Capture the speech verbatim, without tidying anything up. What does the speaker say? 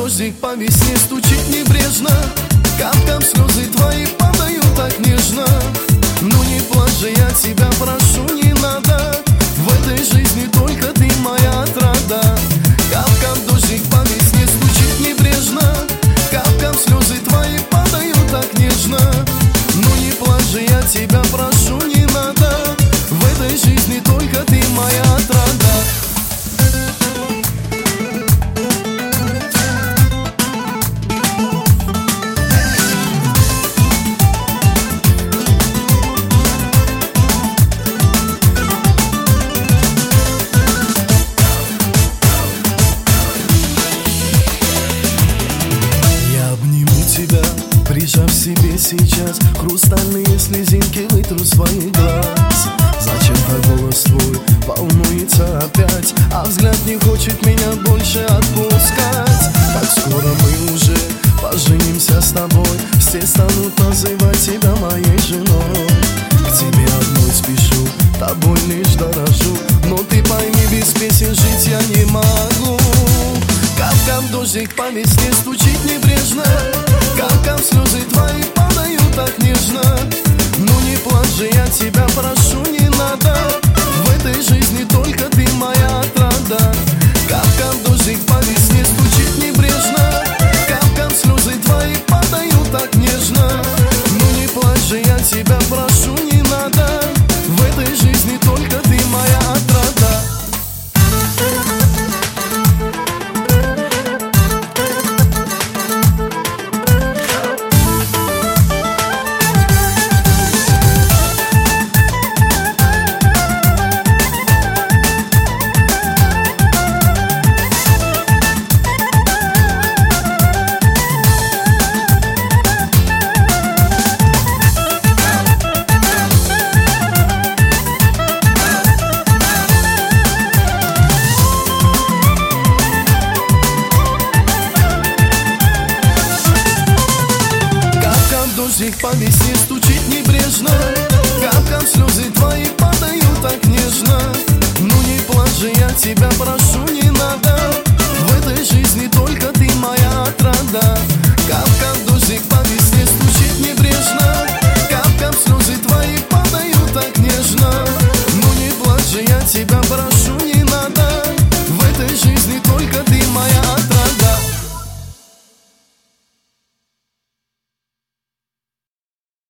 дождик по весне стучит небрежно, капкам слезы твои падают так нежно. Ну не плачь же, я тебя прошу, не надо. В этой жизни только ты моя отрада. Капкам дождик по весне стучит небрежно, капкам слезы твои падают так нежно. Ну не плачь же, я тебя прошу, не надо. В этой жизни только ты моя отрада. Прижав себе сейчас, хрустальные слезинки вытру своих глаз. Зачем-то голос твой волнуется опять, а взгляд не хочет меня больше отпускать. Так скоро мы уже поженимся с тобой, все станут называть тебя моей женой. К тебе одной спешу, тобой лишь дорожу, но ты пойми, без песен жить я не могу. Капкам дождик по весне стучит небрежно, капкам слезы твои падают так нежно. Ну не плачь же, я тебя прошу, не надо. В этой жизни только ты моя отрада. Капкам дождик по весне стучит небрежно, капкам слезы твои падают так нежно. Ну не плачь же, я тебя прошу, не надо. В этой жизни только ты моя отрада. Дождик по весне стучит небрежно, капкам слезы твои падают так нежно. Ну не плачь же, я тебя прошу.